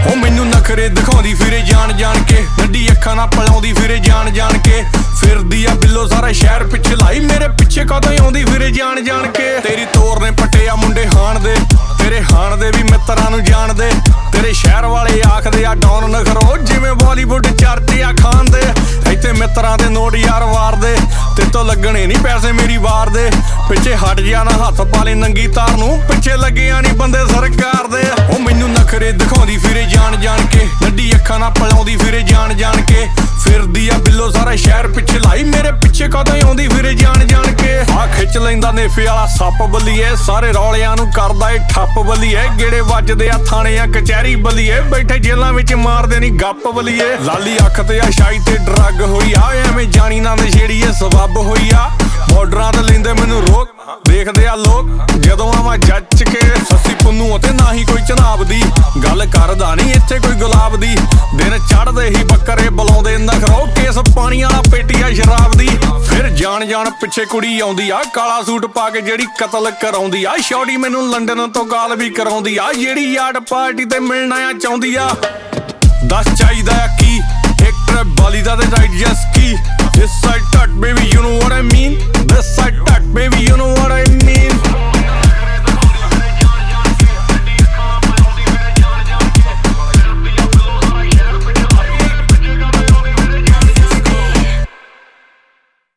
ਉਹ ਮੈਨੂੰ ਨਖਰੇ ਦਿਖਾਉਂਦੀ ਫਿਰੇ ਜਾਣ ਜਾਣ ਕੇ, ਨੱਡੀ ਅੱਖਾਂ ਨਾਲ ਪਲਾਉਂਦੀ ਫਿਰੇ ਜਾਣ ਜਾਣ ਕੇ, ਫਿਰਦੀ ਆ ਬਿੱਲੋ ਸਾਰਾ ਸ਼ਹਿਰ ਪਿੱਛੇ ਲਾਈ, ਮੇਰੇ ਪਿੱਛੇ ਕਦੋਂ ਆਉਂਦੀ ਫਿਰੇ ਜਾਣ ਜਾਣ ਕੇ। ਤੇਰੀ ਤੋਰ ਨੇ ਪੱਟਿਆ ਮੁੰਡੇ ਹਾਣ ਦੇ, ਤੇਰੇ ਹਾਣ ਦੇ ਵੀ ਮਿੱਤਰਾਂ ਨੂੰ ਜਾਣਦੇ, ਤੇਰੇ ਸ਼ਹਿਰ ਵਾਲੇ ਆਖਦੇ ਆ ਡੌਨ ਨਖਰੋ, ਜਿਵੇਂ ਬਾਲੀਵੁੱਡ ਚਰਚੇ ਆ ਖਾਨ ਦੇ। ਇੱਥੇ ਮਿੱਤਰਾਂ ਦੇ ਨੋਟ ਯਾਰ ਵਾਰਦੇ, ਤੇ ਤੋਂ ਲੱਗਣੇ ਨਹੀਂ ਪੈਸੇ ਮੇਰੀ ਵਾਰ ਦੇ, ਪਿੱਛੇ ਹਟ ਜਾ ਨਾ ਹੱਥ ਪਾ ਲੈ ਨੰਗੀ ਤਾਰ ਨੂੰ, ਪਿੱਛੇ ਲੱਗਿਆ ਨਹੀਂ ਬੰਦੇ ਸਰਕਾਰ ਦੇ। ਉਹ ਮੈਨੂੰ ਨਖਰੇ ਦਿਖਾਉਂਦੀ ਫਿਰੇ ਜਾਣ ਜਾਣ ਕੇ, ਨੱਡੀ ਅੱਖਾਂ ਨਾਲ ਪਲਾਉਂਦੀ ਫਿਰੇ ਜਾਣ ਜਾਣ ਕੇ, ਫਿਰਦੀ ਆ ਬਿੱਲੋ ਸਾਰਾ ਸ਼ਹਿਰ ਪਿੱਛੇ ਲਾਈ, ਮੇਰੇ ਪਿੱਛੇ ਕਦੋਂ ਆਉਂਦੀ ਫਿਰੇ ਜਾਣ ਜਾਣ ਕੇ। ਆ ਖਿੱਚ ਲੈਂਦਾ ਨੇਫੇ ਵਾਲਾ ਸੱਪ ਬੱਲੀਏ, ਸਾਰੇ ਰੌਲਿਆਂ ਨੂੰ ਕਰਦਾ ਏ ਠੱਪ ਬੱਲੀਏ, ਗੇੜੇ ਵੱਜਦੇ ਆ ਥਾਣਿਆਂ ਕਚਹਿਰੀ ਬੱਲੀਏ, ਬੈਠੇ ਜੇਲਾਂ ਵਿੱਚ ਮਾਰਦੇ ਨਹੀਂ ਗੱਪ ਬੱਲੀਏ। ਲਾਲੀ ਅੱਖ ਤੇ ਆ ਸ਼ਾਈ ਤੇ ਡਰੱਗ ਹੋਈ ਆ, ਐਵੇਂ ਜਾਣੀ ਨਾ ਨਸ਼ੇੜੀ ਏ ਸਬੱਬ ਹੋਈ ਆ, ਬਾਰਡਰਾਂ ਤੇ ਲੈਂਦੇ ਮੈਨੂੰ ਰੋਕ, ਦੇਖਦੇ ਆ ਲੋਕ ਜਦੋਂ ਆਵਾਂ ਜੱਜ ਕੇ। ਸੱਸੀ ਪੁੰਨੂ ਅਤੇ ਨਾ ਹੀ ਕੋਈ ਚਨਾਬ ਦੀ, ਗੱਲ ਕਰਦਾ ਨਹੀਂ ਇੱਥੇ ਕੋਈ ਗੁਲਾਬ ਦੀ, ਦਿਨ ਚੜ੍ਹਦੇ ਹੀ ਬੱਕਰੇ ਬੁਲਾਉਂਦੇ ਨਖਰੋ, ਕੇਸ ਪਾਣੀ ਵਾਲਾ ਪੇਟੀ ਆ ਸ਼ਰਾਬ ਦੀ। ਫਿਰ ਜਾਣ ਜਾਣ ਪਿੱਛੇ ਕੁੜੀ ਆਉਂਦੀ ਆ, ਕਾਲਾ ਸੂਟ ਪਾ ਕੇ ਜਿਹੜੀ ਕਤਲ ਕਰਾਉਂਦੀ ਆ, ਸ਼ੌੜੀ ਮੈਨੂੰ ਲੰਡਨ ਤੋਂ ਗਾਲ ਵੀ ਕਰਾਉਂਦੀ ਆ, ਜਿਹੜੀ ਯਾਰਡ ਪਾਰਟੀ ਤੇ ਮਿਲਣਾ ਆ ਚਾਹੁੰਦੀ ਆ। ਦੱਸ ਚਾਹੀਦਾ ਆ ਕੀ, ਇੱਕ ਟ੍ਰਿਪ ਬਾਲੀ ਦਾ ਤੇ ride jet ski, this side touch baby you know what I mean, this side touch baby you know what I mean।